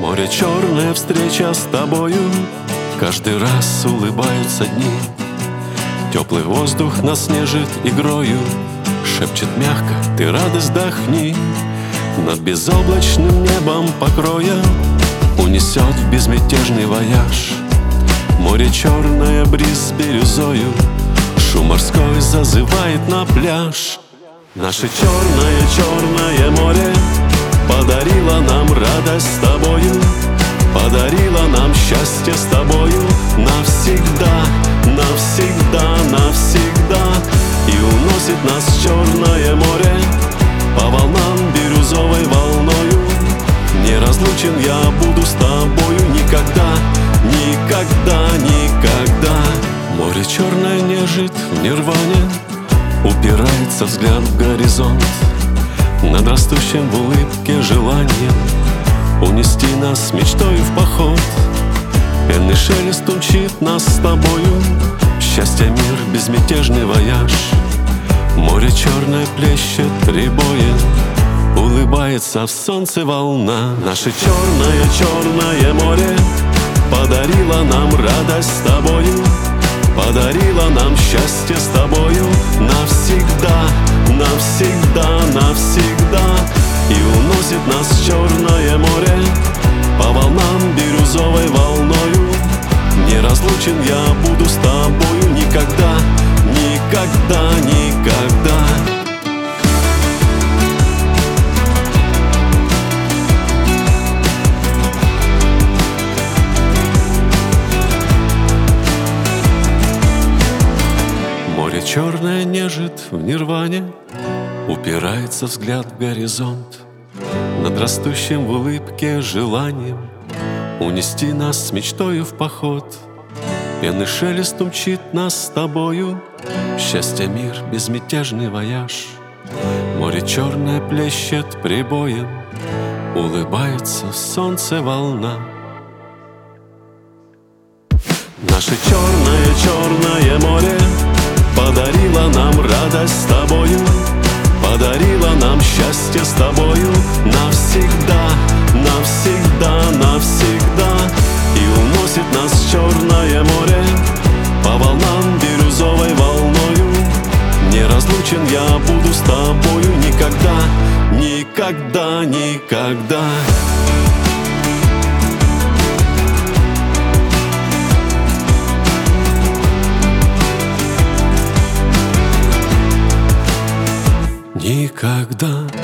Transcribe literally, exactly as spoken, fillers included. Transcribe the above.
Море черное, встреча с тобою, каждый раз улыбаются дни. Теплый воздух нас нежит игрою, шепчет мягко: ты радость дохни. Над безоблачным небом покроя унесет в безмятежный вояж. Море черное, бриз бирюзою, шум морской зазывает на пляж. Наше черное-черное море подарило нам радость с тобою, подарило нам счастье с тобою навсегда, навсегда, навсегда. И уносит нас черное море по волнам бирюзовой волною. Неразлучен я буду с тобою никогда, никогда, никогда. Море черное нежит в нирване, упирается взгляд в горизонт. Над растущим в улыбке желанием унести нас мечтою в поход. Пенный шелест умчит нас с тобою, счастье, мир, безмятежный вояж. Море черное плещет прибоем, улыбается в солнце волна. Наше черное-черное море подарило нам радость с тобою, подарило нам счастье с тобою навсегда, навсегда, навсегда. И уносит нас черное море по волнам бирюзовой волною. Неразлучен я буду с тобою никогда, никогда, никогда. Море черное нежит в нирване, упирается взгляд в горизонт. Над растущим в улыбке желанием унести нас с мечтою в поход. Пенный шелест умчит нас с тобою, счастье, мир, безмятежный вояж. Море черное плещет прибоем, улыбается в солнце волна. Наше черное-черное море подарило нам радость с тобою, подарило нам счастье с тобою навсегда, навсегда, навсегда. И уносит нас черное море по волнам бирюзовой волною. Неразлучен я буду с тобою никогда, никогда, никогда. Никогда.